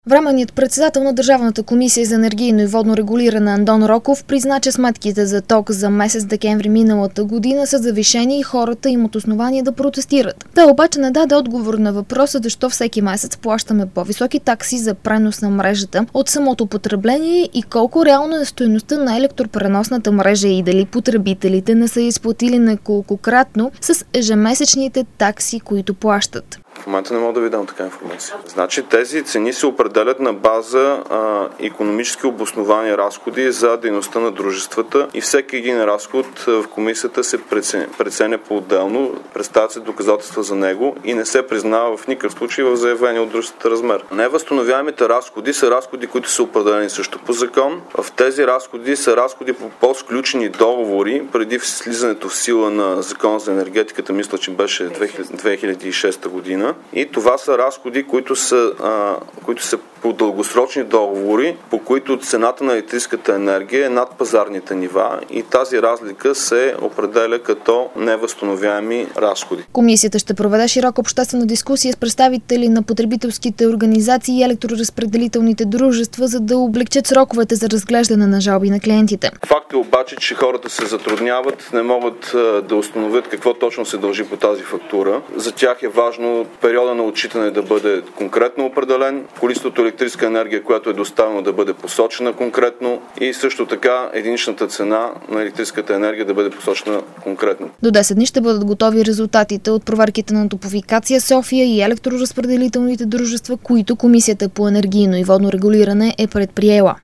Временният председател на Държавната комисия за енергийно и водно регулиране Андон Роков призна, че сметките за ток за месец декември миналата година са завишени и хората имат основание да протестират. Той обаче не даде отговор на въпроса защо всеки месец плащаме по-високи такси за пренос на мрежата от самото потребление и колко реално е стойността на електропреносната мрежа и дали потребителите не са изплатили неколкократно с ежемесечните такси, които плащат. В момента не мога да ви дам така информация. Значи тези цени се определят на база икономически обосновани разходи за дейността на дружествата и всеки един разход в комисията се преценя по-отделно, представят се доказателства за него и не се признава в никакъв случай в заявения от дружествата размер. Невъзстановяемите разходи са разходи, които са определени също по закон. В тези разходи са разходи по по-сключени договори преди слизането в сила на Закон за енергетиката, мисля, че беше 2006 година. И това са разходи, които са по дългосрочни договори, по които цената на електрическата енергия е над пазарните нива и тази разлика се определя като невъзстановяеми разходи. Комисията ще проведе широка обществена дискусия с представители на потребителските организации и електроразпределителните дружества, за да облекчат сроковете за разглеждане на жалби на клиентите. Факт е обаче, че хората се затрудняват, не могат да установят какво точно се дължи по тази фактура. За тях е важно периода на отчитане да бъде конкретно определен, количеството електрическа енергия, която е доставена, да бъде посочена конкретно и също така единичната цена на електрическата енергия да бъде посочена конкретно. До 10 дни ще бъдат готови резултатите от проверките на Топлофикация София и електроразпределителните дружества, които Комисията по енергийно и водно регулиране е предприела.